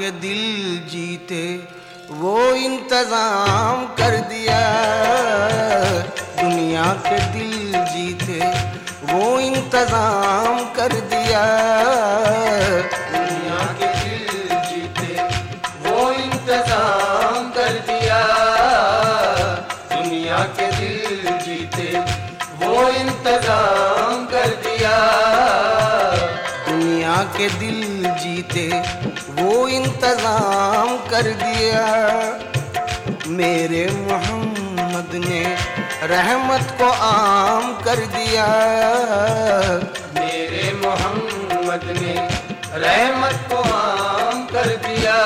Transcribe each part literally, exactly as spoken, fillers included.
के दिल जीते वो इंतजाम कर दिया, दुनिया के दिल जीते वो इंतजाम कर दिया, दुनिया के दिल जीते वो इंतजाम कर दिया, दुनिया के दिल जीते वो इंतजाम कर दिया, दुनिया के दिल जीते वो इंतजाम कर दिया। मेरे मोहम्मद ने रहमत को आम कर दिया, मेरे मोहम्मद ने रहमत को आम कर दिया,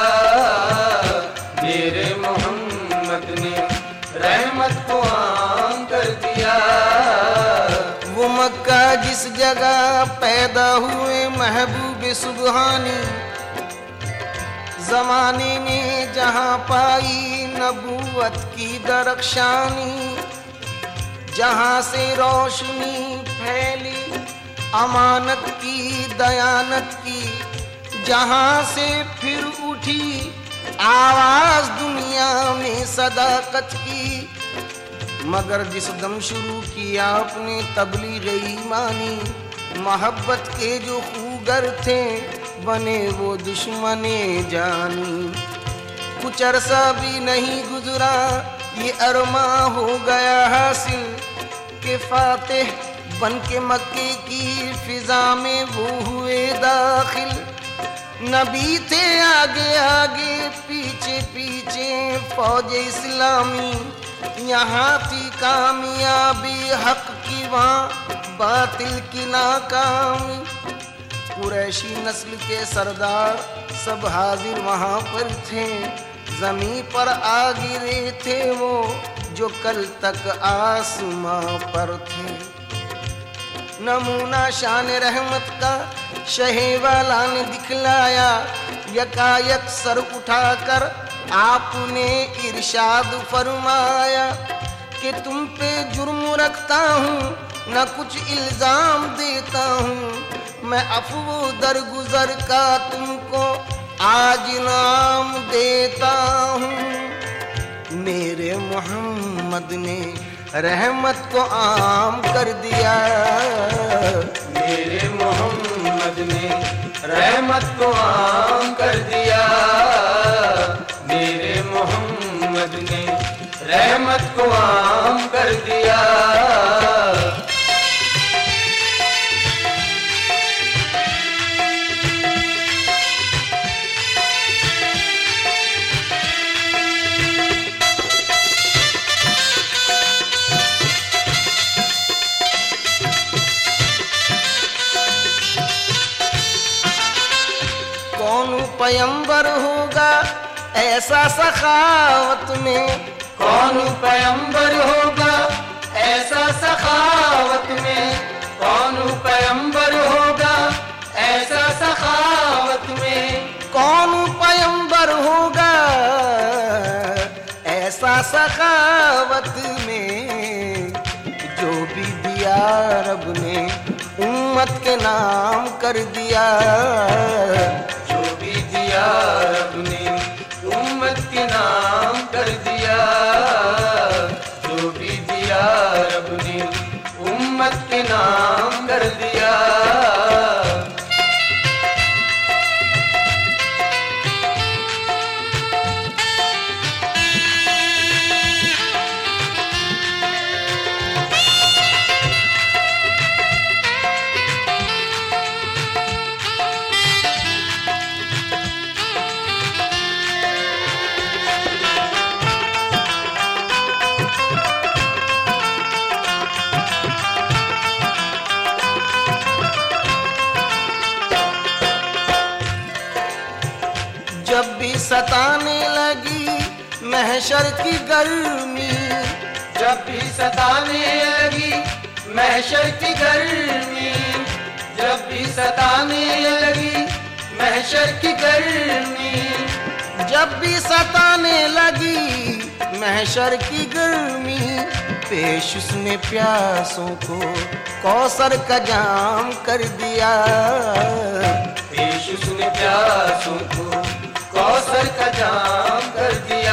मेरे मोहम्मद ने रहमत को आम कर दिया। वो मक्का जिस जगह पैदा हुए महबूब सुबहानी, ज़माने में जहाँ पाई नबूवत की दरख्शानी, जहाँ से रोशनी फैली अमानत की दयानत की, जहाँ से फिर उठी आवाज़ दुनिया में सदाकत की। मगर जिस दम शुरू किया अपने तबलीग ईमानी, मोहब्बत के जो खूगर थे बने वो दुश्मने जानी। कुछ अरसा भी नहीं गुजरा ये अरमा हो गया हासिल के फातिह बन के मक्के की फिजा में वो हुए दाखिल। नबी थे आगे आगे पीछे पीछे फौज इस्लामी, यहाँ थी कामयाबी हक की वहाँ बातिल की नाकामी। कुरैशी नस्ल के सरदार सब हाजिर वहाँ पर थे, जमीन पर आ गिरे थे वो जो कल तक आसमां पर थे। नमूना शान रहमत का शहे वाला ने दिखलाया, यकायक सर उठाकर आपने इरशाद फरमाया कि तुम पे जुर्म रखता हूँ न कुछ इल्जाम देता हूँ, मैं अफवो दरगुजर का तुमको आज नाम देता हूँ। मेरे मोहम्मद ने रहमत को आम कर दिया, मेरे मोहम्मद ने रहमत को आम कर दिया, मेरे मोहम्मद ने रहमत को आम कर दिया। कौन पैगंबर होगा ऐसा सखावत में, कौन पैगंबर होगा ऐसा सखावत में, कौन पैगंबर होगा ऐसा सखावत में, कौन पैगंबर होगा ऐसा सखावत में, जो भी दिया रब ने उम्मत के नाम कर दिया, जो भी दिया रब ने उम्मत के नाम कर दिया, जो भी दिया रब ने उम्मत के नाम कर दिया। जब भी सताने लगी महशर की गर्मी, जब भी सताने लगी महशर की गर्मी, जब भी सताने लगी महशर की गर्मी, जब भी सताने लगी महशर की गर्मी, पेश उसने प्यासों को कौसर का जाम कर दिया, पेश उसने प्यासों को कौसर का जाम कर दिया,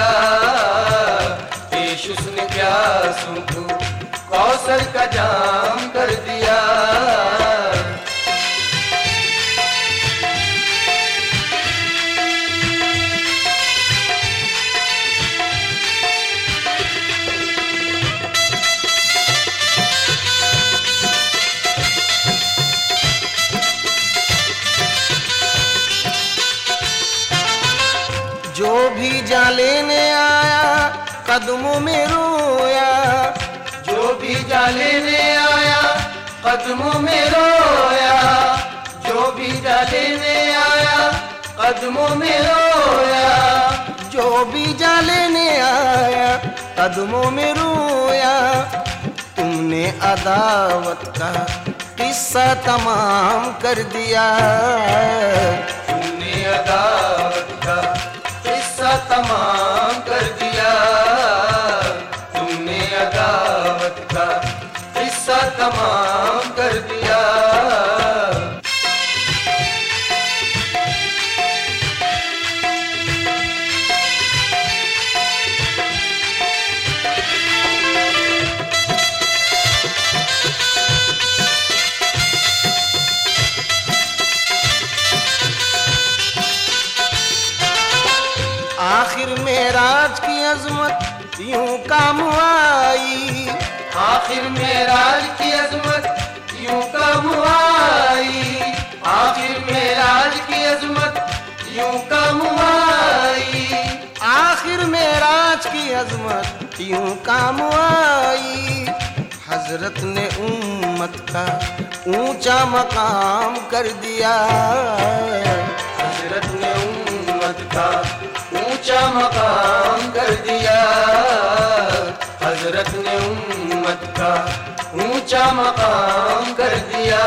पेश उसने प्यासों को कौसर का जाम कर दिया। जो भी जा लेने आया कदमों में रोया, जो भी जा लेने आया कदमों में रोया, जो भी जा लेने आया कदमों में रोया, जो भी जा लेने आया कदमों में रोया। तुमने अदावत का किस्सा तमाम कर दिया, तुमने अदावत का किस्सा तमाम कर दिया, तुमने अदावत का किस्सा तमाम कर दिया। आखिर मेराज की अजमत यूं काम आई, आखिर मेराज की अजमत यूं काम आई, आखिर मेराज की अजमत यूं काम आई, आखिर मेराज की अजमत यूं काम आई। हजरत ने उम्मत का ऊंचा मकाम कर दिया, हजरत ने उम्मत का ऊंचा मकाम कर दिया, हजरत ने उम्मत का ऊंचा मकाम कर दिया।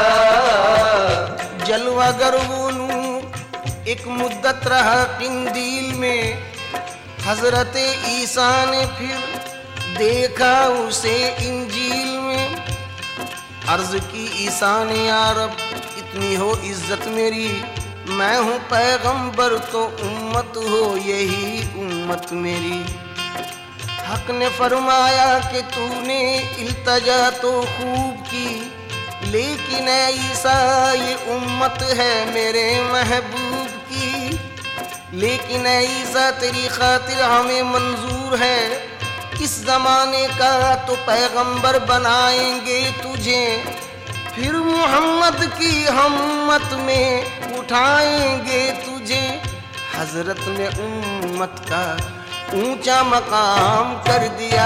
जलवा गरबोनू एक मुद्दत रहा किंदील में, हजरत ईसा ने फिर देखा उसे इंजील में। अर्ज की ईसा ने या रब इतनी हो इज्जत मेरी, मैं हूँ पैगंबर तो उम्मत हो यही उम्मत मेरी। हक ने फरमाया कि तूने इल्तजा तो खूब की, लेकिन ऐ ईसा ये उम्मत है मेरे महबूब की। लेकिन ऐ ईसा तेरी खातिर हमें मंजूर है, इस जमाने का तो पैगंबर बनाएंगे तुझे, फिर मोहम्मद की हमत में उठाएंगे तुझे। हजरत ने उम्मत का ऊंचा मकाम कर दिया,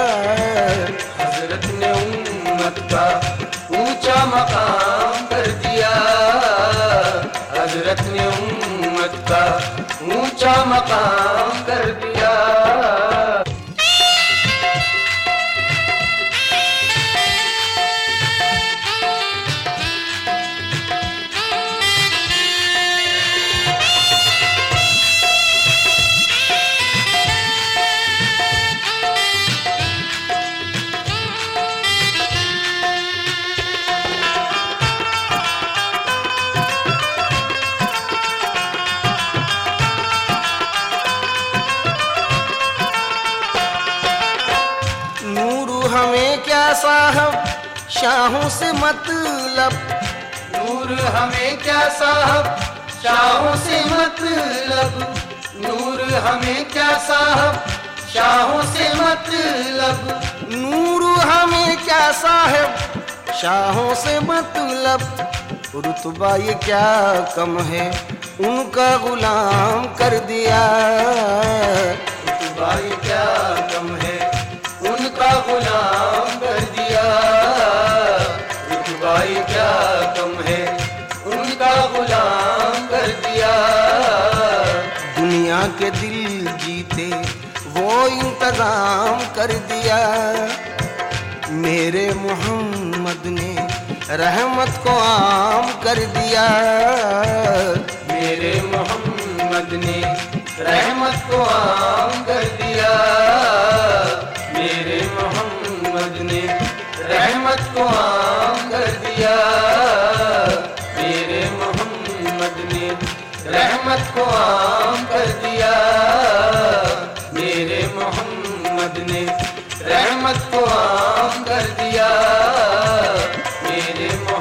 हजरत ने उम्मत का ऊंचा मकाम कर दिया, हजरत ने उम्मत का ऊंचा मकाम कर दिया। हमें क्या साहब शाहों से मतलब, नूर हमें क्या साहब शाहों से मतलब, नूर हमें क्या साहब शाहों से मतलब, नूर हमें क्या साहब शाहों से मतलब। रुतबा ये क्या कम है उनका गुलाम कर दिया, रुतबा ये क्या कम है उनका गुलाम कर दिया, रुतबा ये क्या कम है उनका गुलाम कर दिया। दुनिया के दिल जीते वो इंतजाम कर दिया, मेरे मोहम्मद ने रहमत को आम कर दिया, मेरे मोहम्मद ने रहमत को आम कर दिया, मेरे मोहम्मद ने रहमत को आम कर दिया, मेरे मोहम्मद ने रहमत को आम कर दिया। नाम कर दिया, मेरे